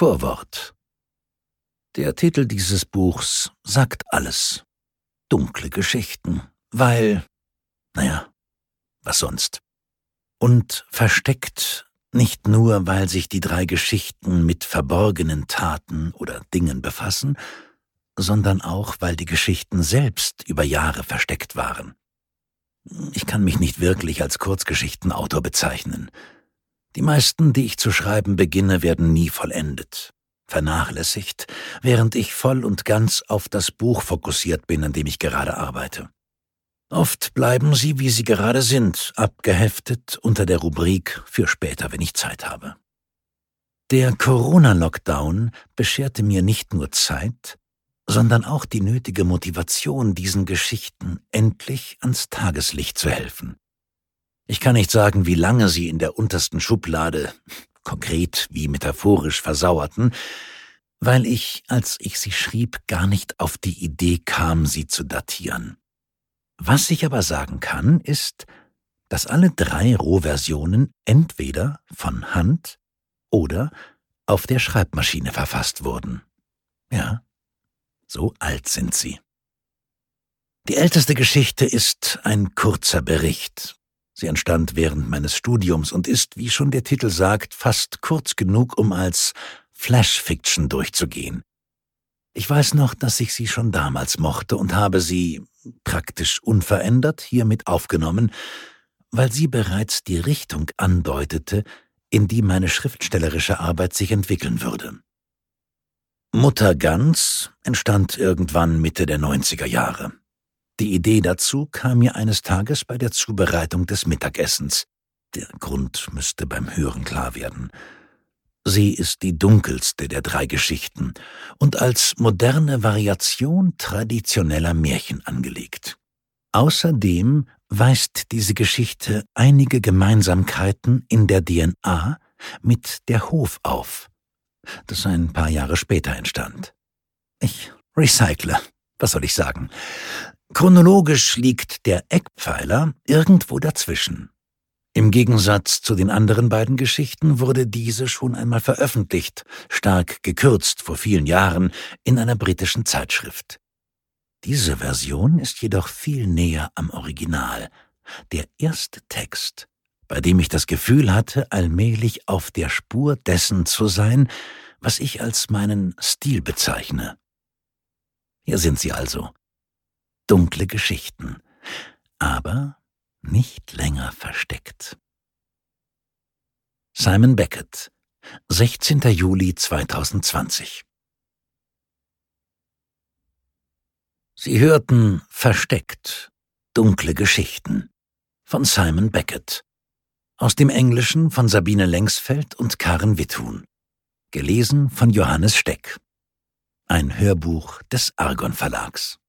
Vorwort. Der Titel dieses Buchs sagt alles. Dunkle Geschichten, weil, was sonst? Und versteckt nicht nur, weil sich die 3 Geschichten mit verborgenen Taten oder Dingen befassen, sondern auch, weil die Geschichten selbst über Jahre versteckt waren. Ich kann mich nicht wirklich als Kurzgeschichtenautor bezeichnen. Die meisten, die ich zu schreiben beginne, werden nie vollendet, vernachlässigt, während ich voll und ganz auf das Buch fokussiert bin, an dem ich gerade arbeite. Oft bleiben sie, wie sie gerade sind, abgeheftet unter der Rubrik für später, wenn ich Zeit habe. Der Corona-Lockdown bescherte mir nicht nur Zeit, sondern auch die nötige Motivation, diesen Geschichten endlich ans Tageslicht zu helfen. Ich kann nicht sagen, wie lange sie in der untersten Schublade, konkret wie metaphorisch, versauerten, weil ich, als ich sie schrieb, gar nicht auf die Idee kam, sie zu datieren. Was ich aber sagen kann, ist, dass alle 3 Rohversionen entweder von Hand oder auf der Schreibmaschine verfasst wurden. Ja, so alt sind sie. Die älteste Geschichte ist ein kurzer Bericht. Sie entstand während meines Studiums und ist, wie schon der Titel sagt, fast kurz genug, um als Flash-Fiction durchzugehen. Ich weiß noch, dass ich sie schon damals mochte und habe sie, praktisch unverändert, hiermit aufgenommen, weil sie bereits die Richtung andeutete, in die meine schriftstellerische Arbeit sich entwickeln würde. Mutter Gans entstand irgendwann Mitte der 90er Jahre. Die Idee dazu kam mir eines Tages bei der Zubereitung des Mittagessens. Der Grund müsste beim Hören klar werden. Sie ist die dunkelste der 3 Geschichten und als moderne Variation traditioneller Märchen angelegt. Außerdem weist diese Geschichte einige Gemeinsamkeiten in der DNA mit Der Hof auf, das ein paar Jahre später entstand. Ich recycle, was soll ich sagen? Chronologisch liegt der Eckpfeiler irgendwo dazwischen. Im Gegensatz zu den anderen beiden Geschichten wurde diese schon einmal veröffentlicht, stark gekürzt vor vielen Jahren, in einer britischen Zeitschrift. Diese Version ist jedoch viel näher am Original. Der erste Text, bei dem ich das Gefühl hatte, allmählich auf der Spur dessen zu sein, was ich als meinen Stil bezeichne. Hier sind sie also. Dunkle Geschichten, aber nicht länger versteckt. Simon Beckett, 16. Juli 2020. Sie hörten Versteckt, dunkle Geschichten von Simon Beckett, aus dem Englischen von Sabine Lengsfeld und Karen Witthuhn, gelesen von Johannes Steck. Ein Hörbuch des Argon Verlags.